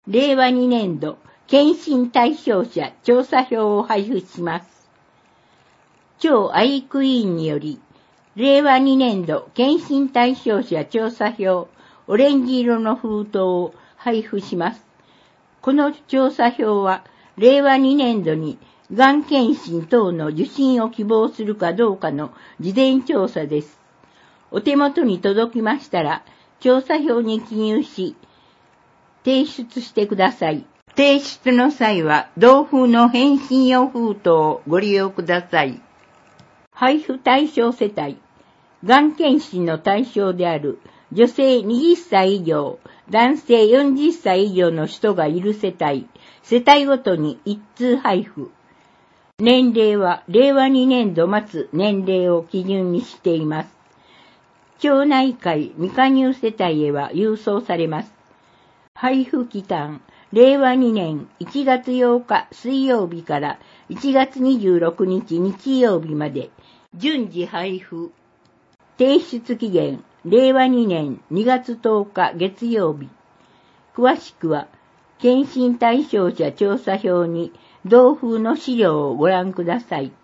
令和2年度検診対象者調査票を配布します。超愛育委員により、令和2年度検診対象者調査票オレンジ色の封筒を配布します。この調査票は、令和2年度にがん検診等の受診を希望するかどうかの事前調査です。お手元に届きましたら、調査票に記入し、提出してください。提出の際は、同封の返信用封筒をご利用ください。配布対象世帯、がん検診の対象である女性20歳以上、男性40歳以上の人がいる世帯ごとに一通配布。年齢は令和2年度末年齢を基準にしています。町内会未加入世帯へは郵送されます。配布期間、令和2年1月8日水曜日から1月26日日曜日まで、順次配布。提出期限、令和2年2月10日月曜日。詳しくは、検診対象者調査票に同封の資料をご覧ください。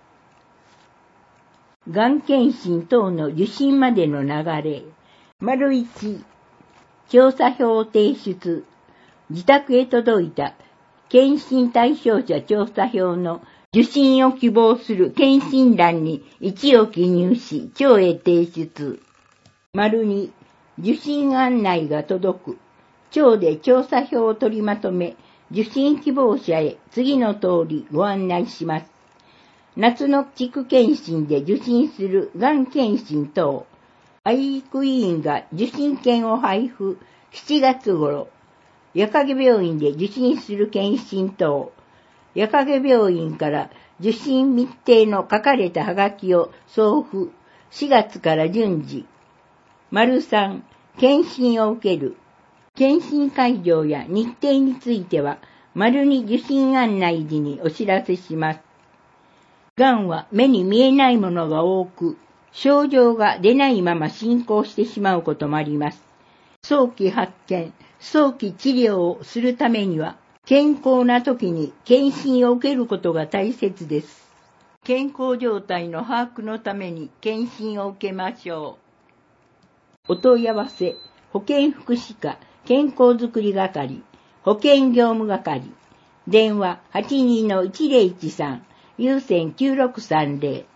がん検診等の受診までの流れ。1、調査票提出。自宅へ届いた検診対象者調査票の受診を希望する検診欄に1を記入し、町へ提出。2、受診案内が届く。町で調査票を取りまとめ、受診希望者へ次の通りご案内します。夏の地区検診で受診するがん検診等、愛育委員が受診券を配布、7月頃、矢影病院で受診する検診等、矢影病院から受診密程の書かれたはがきを送付、4月から順次。3、検診を受ける。検診会場や日程については、2受診案内時にお知らせします。がんは目に見えないものが多く、症状が出ないまま進行してしまうこともあります。早期発見、早期治療をするためには、健康な時に検診を受けることが大切です。健康状態の把握のために検診を受けましょう。お問い合わせ、保健福祉課健康づくり係、保健業務係、電話 82-1013、有線9630。